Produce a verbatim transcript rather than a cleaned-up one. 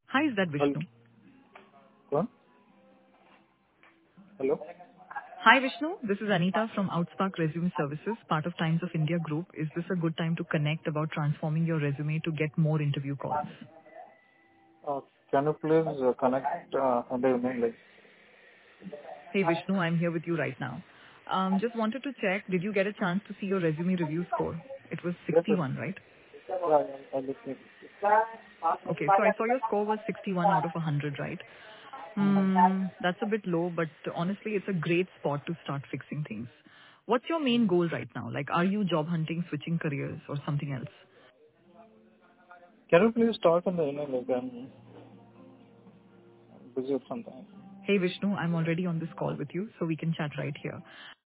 Hi, is that Hello. Vishnu? Kौन? Hello. Hi, Vishnu. This is Anita from Outspark Resume Services, part of Times of India Group. Is this a good time to connect about transforming your resume to get more interview calls? Uh, Can you please uh, connect uh, on the email? Like, Hey, Vishnu, I'm here with you right now. Um, just wanted to check, did you get a chance to see your resume review score? It was yes, yes. sixty-one, right? Yeah, I I listening. Okay, so I saw your score was sixty-one out of one hundred, right? Hmm, that's a bit low, but honestly, it's a great spot to start fixing things. What's your main goal right now? Like, are you job hunting, switching careers, or something else? Can you please talk on the email? Like, I'm busy with something. Hey Vishnu, I'm already on this call with you, so we can chat right here.